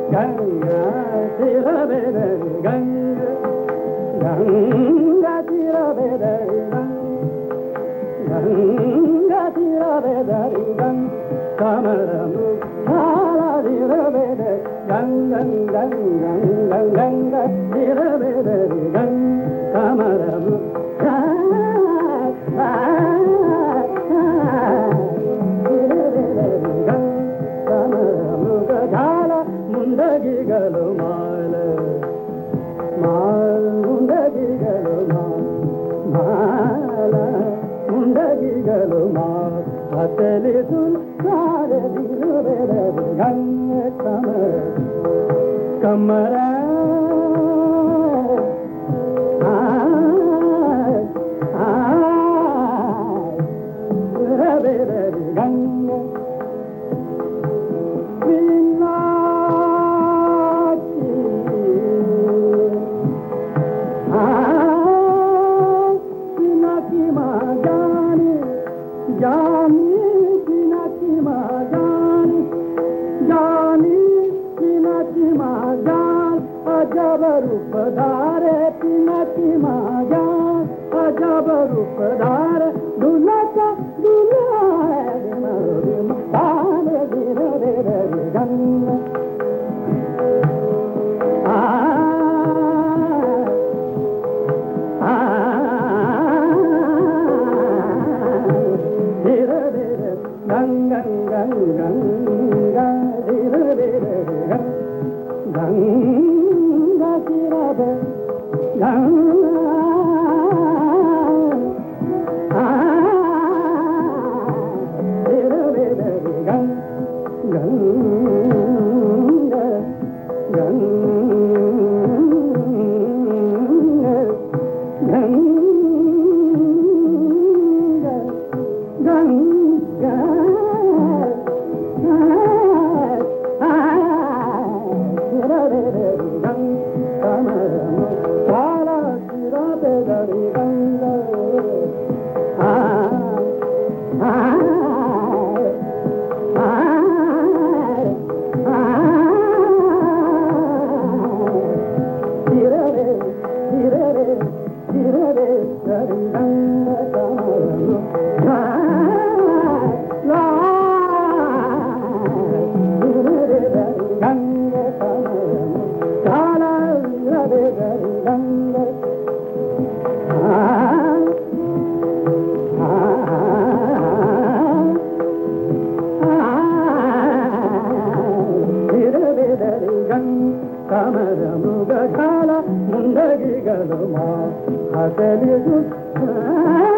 ಗಂಗಾ ತೀರಬೇದರಿ ಗಂಗಾ ಗಂಗಾ ತೀರಬೇದರಿ ಗಂಗಾ ತೀರಬೇದರಿ ಗಂಗಾ ಕಮರನು ಹಾಲದಿರಬೇದರಿ ಗಂಗಂ ಗಂಗಂ ಗಂಗಾ ತೀರಬೇದರಿ ಗಂಗಾ ಕಮರನು ಮುಂದಗಿಗಳು ಮಾಲ ಮುಂದಗಿಗಳು ಮಾಲ ಮುಂದಗಿಗಳು ಮಾಲ ಹತ್ತಲಿಸು ಸಾರದಿರುವೆರದು ಗಂಗ ಕಮರ ಗಂಗ जानी की माँ जान अजब रूप धारे पीना की माँ जान अजब रूप धारे दूल्हा का दूल्हा है धीरे धीरे गंगा गंगा गंगा धीरे धीरे गंगा तीरबे गंगा धीरे धीरे गंगा ಕಮರಮುಗ ಕಾಲ ಮುಂದಗಿಗಳು ಮಾ ಹಸಲಿದು